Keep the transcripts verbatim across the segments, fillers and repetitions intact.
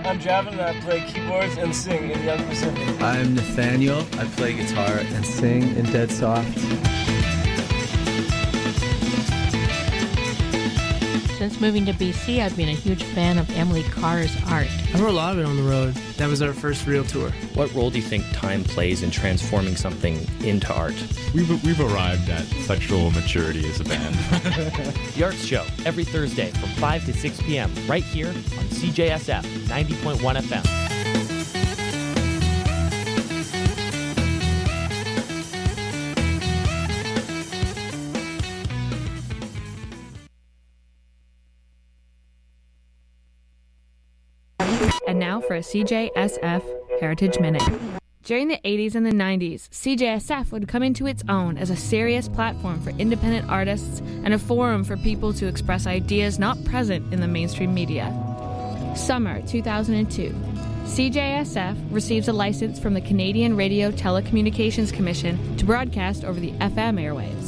I'm Javin, and I play keyboards and sing in Young Pacific. I'm Nathaniel. I play guitar and sing in Dead Soft. Since moving to B C, I've been a huge fan of Emily Carr's art. I've heard a lot of it on the road. That was our first real tour. What role do you think time plays in transforming something into art? We've, we've arrived at sexual maturity as a band. The Arts Show, every Thursday from five to six p.m. right here on C J S F ninety point one F M. And now for a C J S F Heritage Minute. During the eighties and the nineties, C J S F would come into its own as a serious platform for independent artists and a forum for people to express ideas not present in the mainstream media. Summer two thousand two. C J S F receives a license from the Canadian Radio Telecommunications Commission to broadcast over the F M airwaves.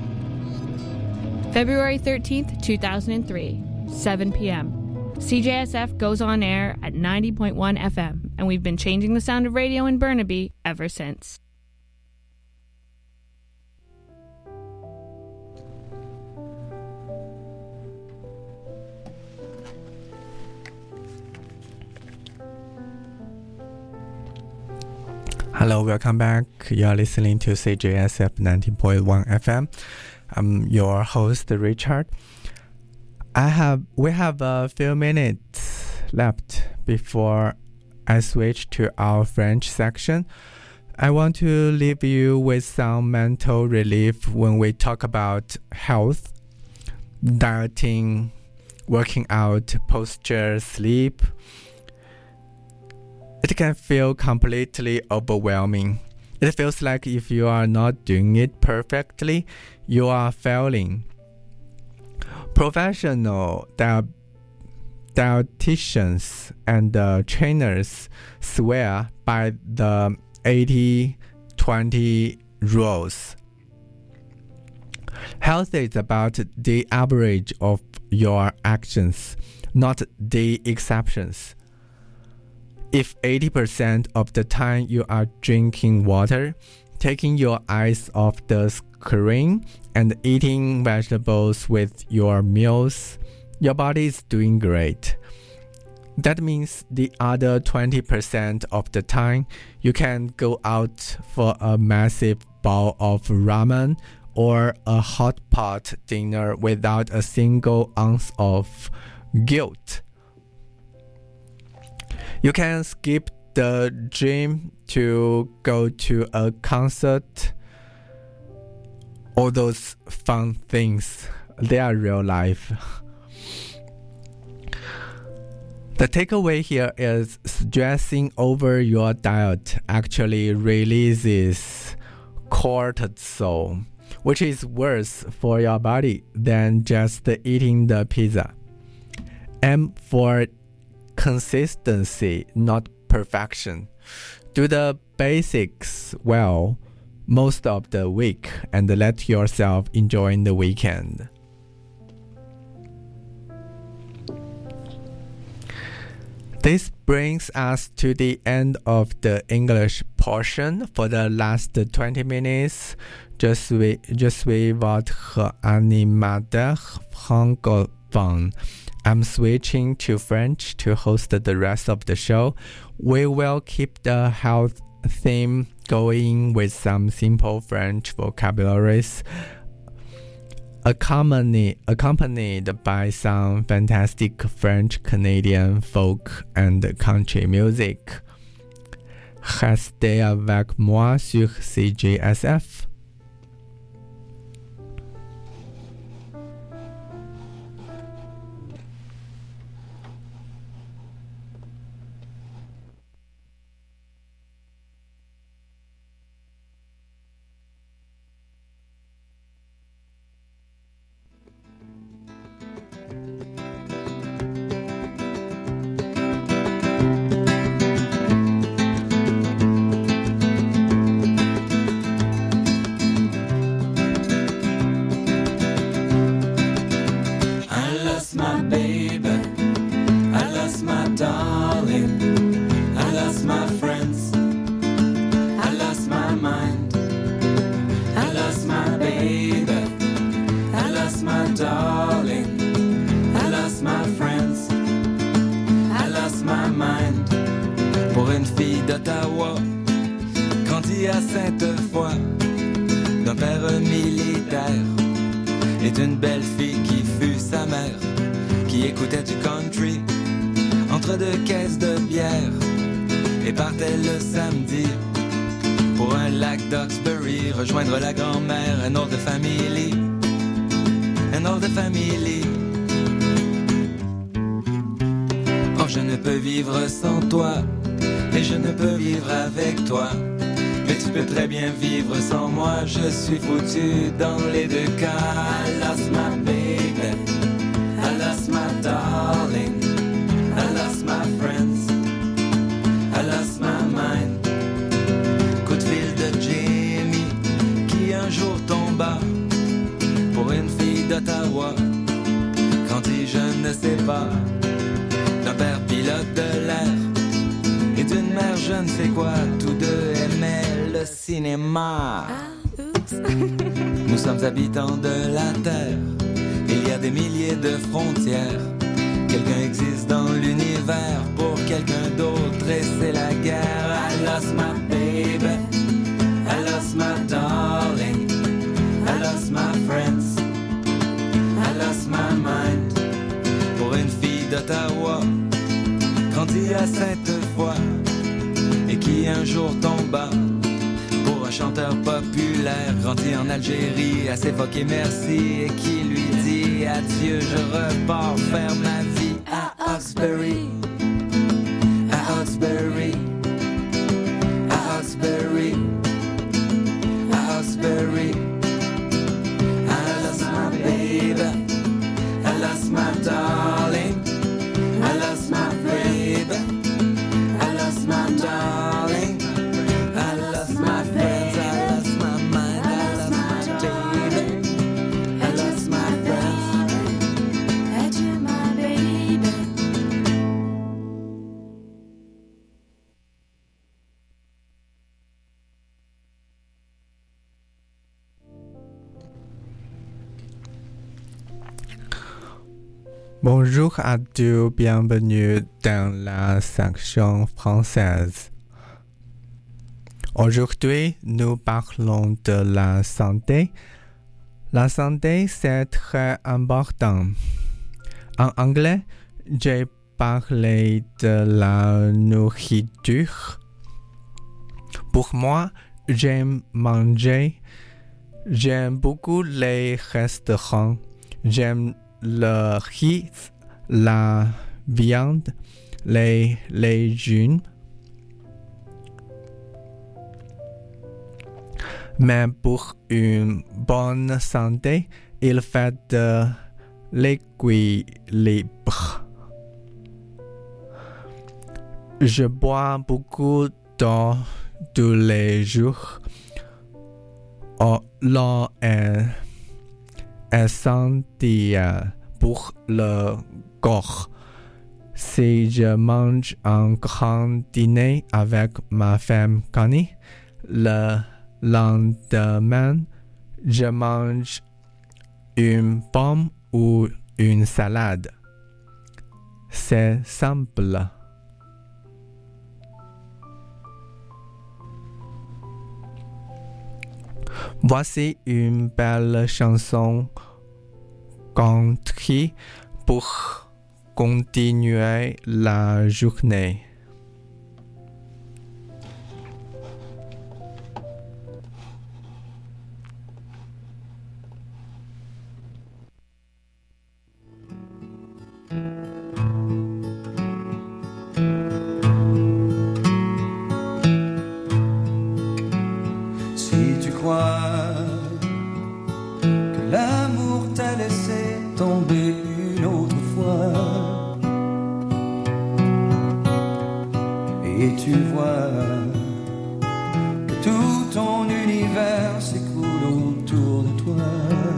February thirteenth, two thousand three, seven p.m. C J S F goes on air at ninety point one F M, and we've been changing the sound of radio in Burnaby ever since. Hello, welcome back. You are listening to C J S F ninety point one F M. I'm your host, Richard. I have we have a few minutes left before I switch to our French section. I want to leave you with some mental relief when we talk about health, dieting, working out, posture, sleep. It can feel completely overwhelming. It feels like if you are not doing it perfectly, you are failing. Professional di- dietitians and uh, trainers swear by the eighty twenty rules. Health is about the average of your actions, not the exceptions. If eighty percent of the time you are drinking water, taking your eyes off the screen, and eating vegetables with your meals, your body is doing great. That means the other twenty percent of the time, you can go out for a massive bowl of ramen or a hot pot dinner without a single ounce of guilt. You can skip the gym to go to a concert. All those fun things, they are real life. The takeaway here is stressing over your diet actually releases cortisol, which is worse for your body than just eating the pizza. Aim for consistency, not perfection. Do the basics well most of the week and let yourself enjoy the weekend. This brings us to the end of the English portion. For the last twenty minutes, je suis, je suis votre animateur francophone. I'm switching to French to host the rest of the show. We will keep the health theme going with some simple French vocabularies, accompanied, accompanied by some fantastic French, Canadian folk and country music. Restez avec moi sur C J S F. My baby, I lost my darling. d'Ottawa, grandi à Sainte-Foy, d'un père militaire, et d'une belle fille qui fut sa mère, qui écoutait du country entre deux caisses de bière et partait le samedi pour un lac d'Oxbury, rejoindre la grand-mère, an old family, an old family. Oh, je ne peux vivre sans toi, et je ne peux vivre avec toi, mais tu peux très bien vivre sans moi, je suis foutu dans les deux cas. I lost my baby, I lost my darling, I lost my friends, I lost my mind. Coup de fil de Jamie, qui un jour tomba pour une fille d'Ottawa, grandi je ne sais pas, d'un père pilote de l'air et d'une mère je ne sais quoi, tous deux aimaient le cinéma. Nous sommes habitants de la terre, il y a des milliers de frontières, quelqu'un existe dans l'univers pour quelqu'un d'autre et c'est la guerre. I lost my baby, I lost my darling, I lost my friends, I lost my mind. Pour une fille d'Ottawa, grandi à Sainte-Foy, et qui un jour tomba pour un chanteur populaire, grandi en Algérie, à s'évoquer merci, et qui lui dit adieu, je repars faire ma vie à Oxbury, à Oxbury, à Oxbury, à Oxbury. I lost my baby, I lost my darling, I lost my baby, I lost my darling, I lost my friends, I lost my mind, I lost my baby, I lost my friends, adieu my baby. Bonjour à tous, bienvenue dans la section française. Aujourd'hui, nous parlons de la santé. La santé, c'est très important. En anglais, j'ai parlé de la nourriture. Pour moi, j'aime manger. J'aime beaucoup les restaurants. J'aime le riz, la viande, les légumes. Mais pour une bonne santé, il faut de l'équilibre. Je bois beaucoup d'eau tous les jours. Oh, l'eau est essentielle pour le corps. Si je mange un grand dîner avec ma femme Connie, le lendemain, je mange une pomme ou une salade. C'est simple. Voici une belle chanson country pour continuer la journée. Si tu crois que l'amour t'a laissé tomber une autre fois, et tu vois que tout ton univers s'écoule autour de toi,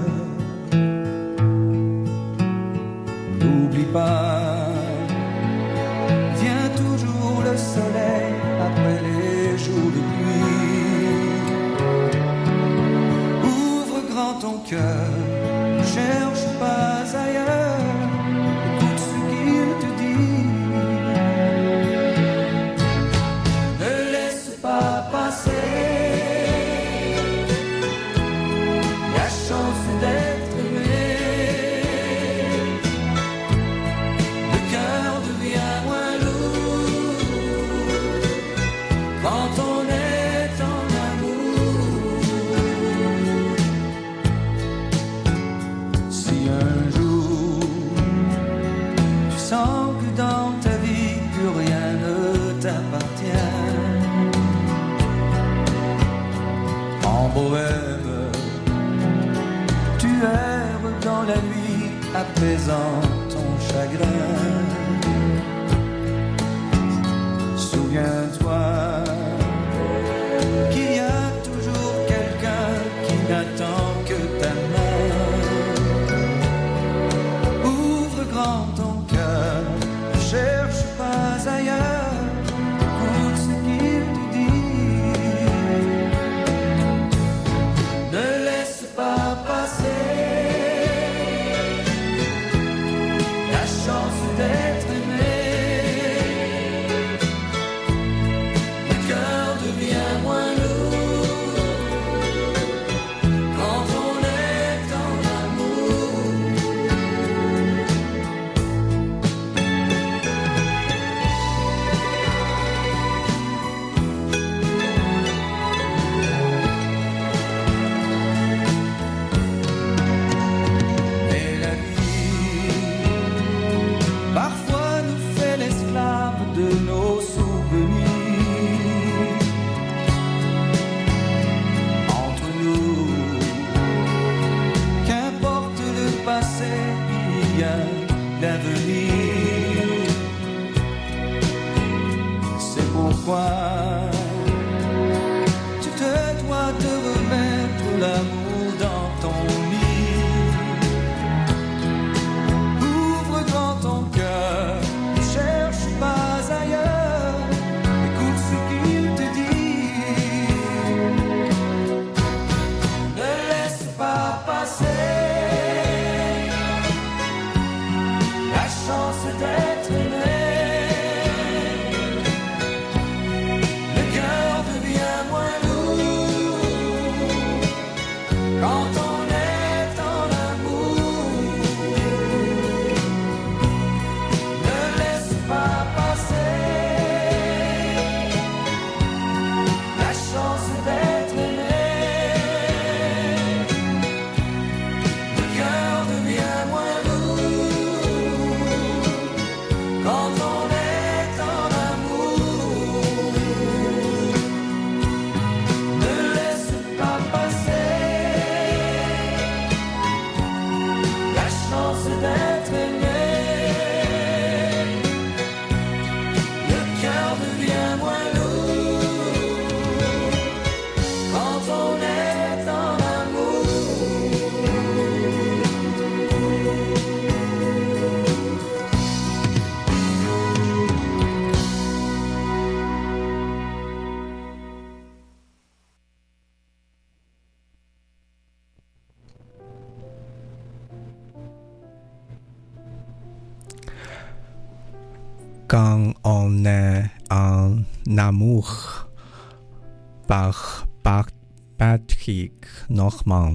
n'oublie pas, vient toujours le soleil après les jours de pluie. Ouvre grand ton cœur, cherche pas ailleurs, écoute ce qu'il te dit. Ne apaisant ton chagrin. Souviens-toi qu'il y a toujours quelqu'un qui n'attend que ta main. Ouvre grand ton cœur, ne cherche pas ailleurs, écoute ce qu'il te dit. Ne laisse pas passer la chance d'être aimé. C'est pourquoi tu te dois de remettre l'amour dans ton lit. Ouvre grand ton cœur, ne cherche pas ailleurs, écoute ce qu'il te dit. Ne laisse pas passer la chance d'être aimé. Le cœur devient moins lourd quand on est en amour. Ne laisse pas passer la chance d'être aimé. Le cœur devient moins lourd quand on est en amour. Ne laisse pas passer la chance d'être aimé. Le cœur devient moins lourd quand on est en amour. Quand on est en amour, par, par Patrick Normand.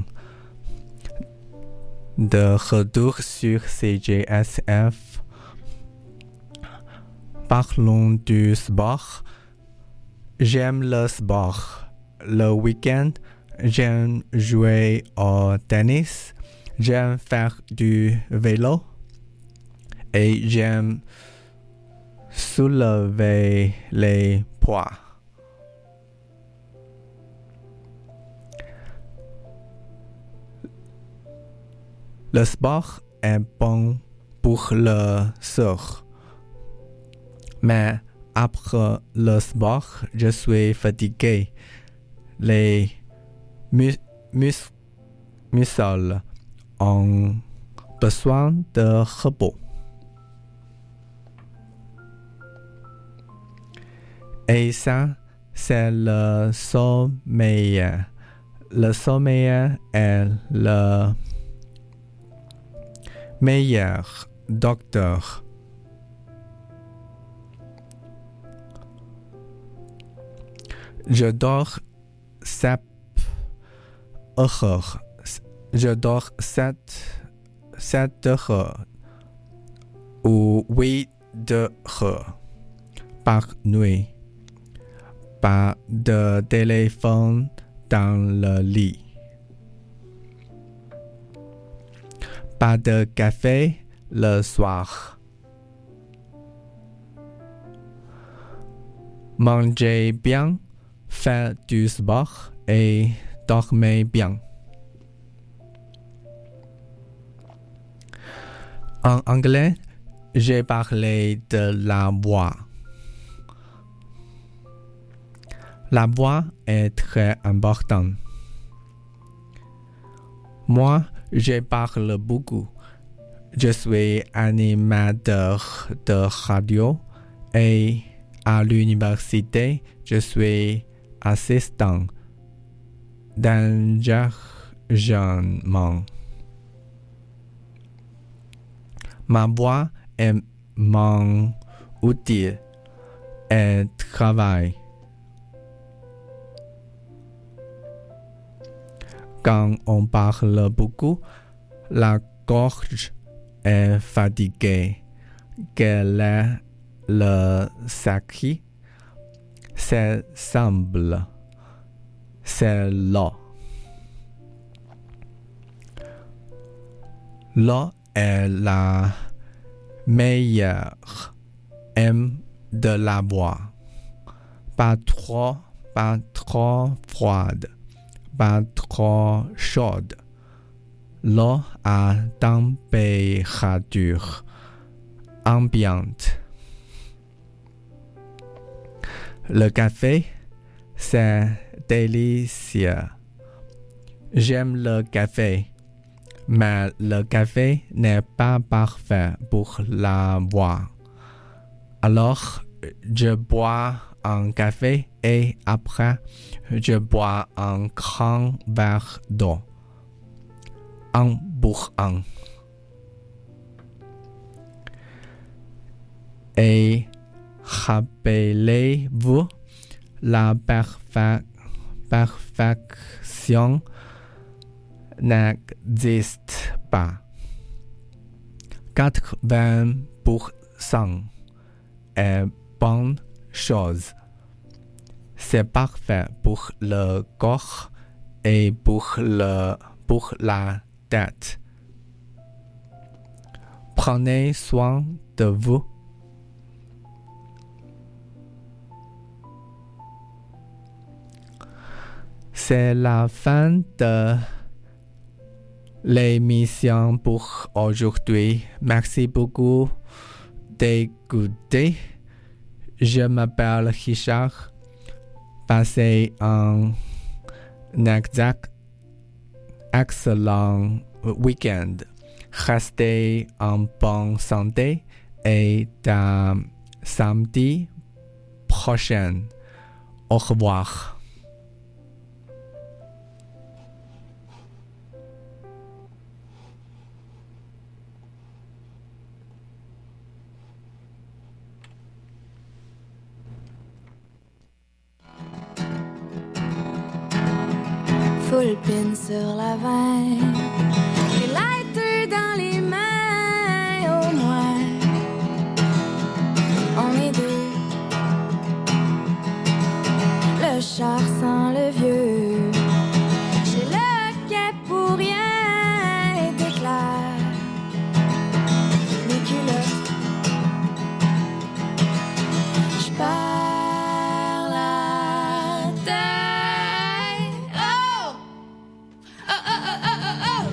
De retour sur C J S F. Parlons du sport. J'aime le sport. Le week-end, j'aime jouer au tennis. J'aime faire du vélo. Et j'aime soulever les poids. Le sport est bon pour le sort. Mais après le sport, je suis fatigué. Les mus- mus- muscles ont besoin de repos. Et ça, c'est le sommeil. Le sommeil est le meilleur docteur. Je dors sept heures. Je dors sept, sept heures ou huit heures par nuit. Pas de téléphone dans le lit. Pas de café le soir. Mangez bien, faites du sport et dormez bien. En anglais, j'ai parlé de la voix. La voix est très importante. Moi, je parle beaucoup. Je suis animateur de radio et à l'université, je suis assistant d'enregistrement. Ma voix est mon outil et travail. Quand on parle beaucoup, la gorge est fatiguée. Quel est le secret? C'est simple. C'est l'eau. L'eau est la meilleure aime de la voix. Pas trop, pas trop froide. Pas trop chaude. L'eau à température ambiante. Le café, c'est délicieux. J'aime le café, mais le café n'est pas parfait pour la voix. Alors, je bois un café et après, je bois un grand verre d'eau. Un pour un. Et rappelez-vous, la perfe- perfection n'existe pas. quatre-vingts pour cent est bonne chose. C'est parfait pour le corps et pour, le, pour la tête. Prenez soin de vous. C'est la fin de l'émission pour aujourd'hui. Merci beaucoup d'écouter. Je m'appelle Richard. Passez un exact excellent week-end. Restez en bonne santé et à samedi prochain. Au revoir. Full pin sur la veine, et lighter dans les mains, au moins on est deux. Le char sans le vieux, j'ai le quai pour rien et t'éclaire les culottes. J'perds la tête. Oh, oh, oh, oh, oh, oh.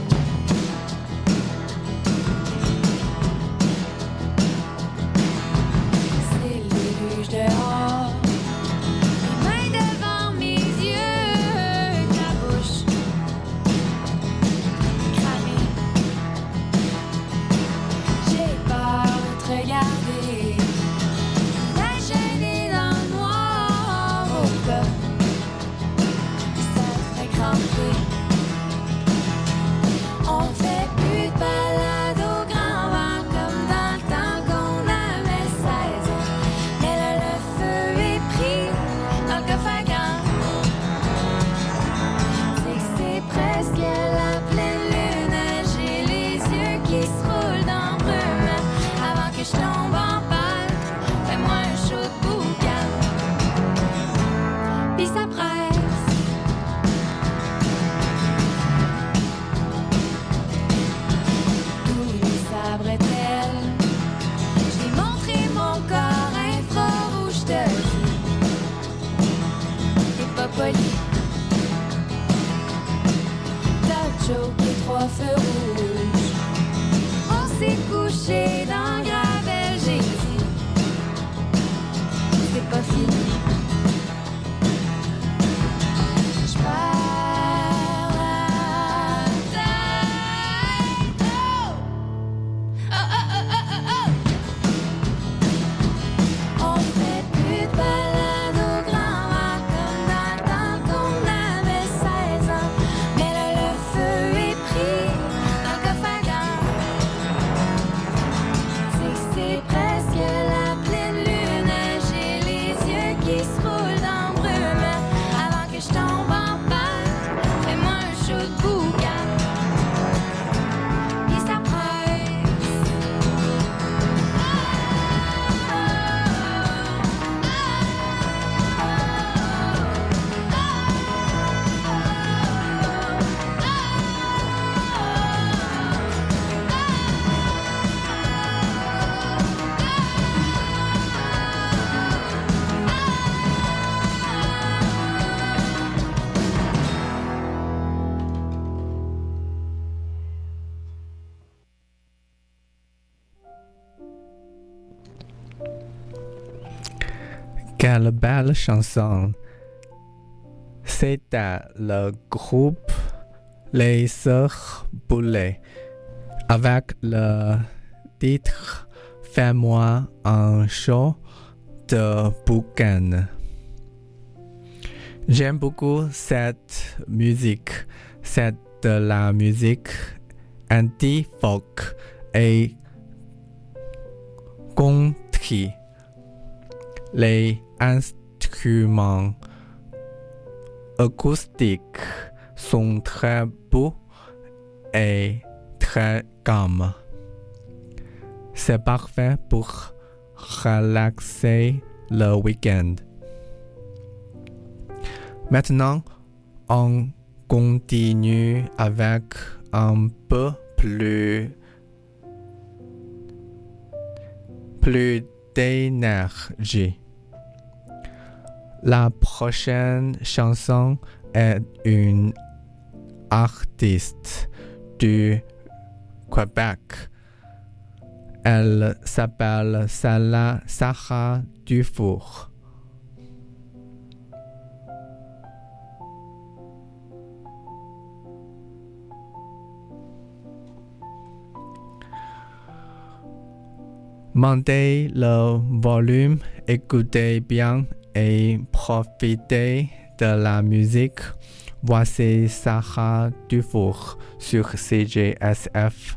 Quelle belle chanson! C'était le groupe Les Sœurs Boulay avec le titre Fais-moi un show de boucan. J'aime beaucoup cette musique. C'est de la musique indie folk et country. Les instruments acoustiques sont très beaux et très calmes. C'est parfait pour relaxer le week-end. Maintenant, on continue avec un peu plus, plus d'énergie. La prochaine chanson est une artiste du Québec. Elle s'appelle Sarah, Sarah Dufour. Montez le volume, écoutez bien et profitez de la musique. Voici Sarah Dufour sur C J S F.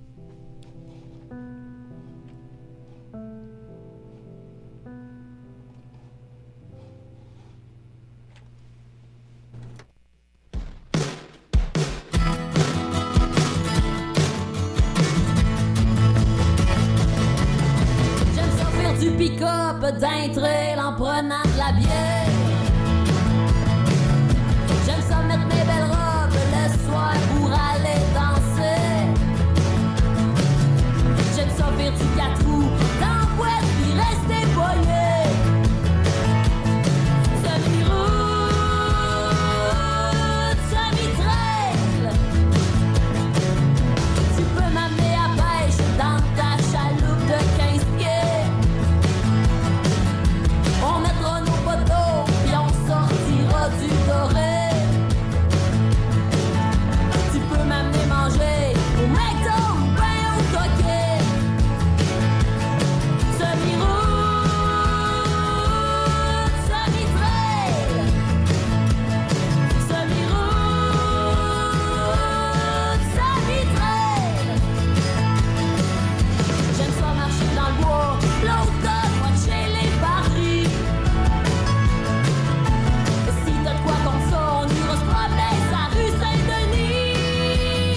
Du pick-up d'un trail en prenant de la bière. J'aime ça mettre mes belles robes le soir pour aller danser. J'aime ça faire du quatre roues dans la boîte puis rester poigné. Semi-route, semi-trail. Tu peux m'amener à pêche dans ta chaloupe de quinze pieds. On mettra nos poteaux, puis on sortira du doré. Tu peux m'amener manger au McDo ou ben au Toquet. Semi-route, semi-trail. Semi-route, semi-trail. J'aime ça marcher dans le bois, l'automne, watcher les barils. Si t'as de quoi comme ça, on ira se promener sa rue Saint-Denis.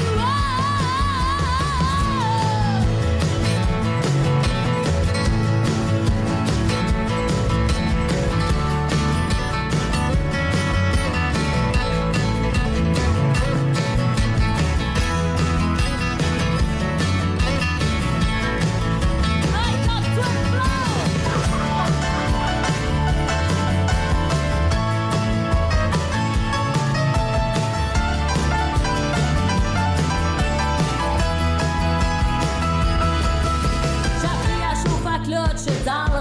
Hey, top to the floor. J'ai appris à chauffer à clutch dans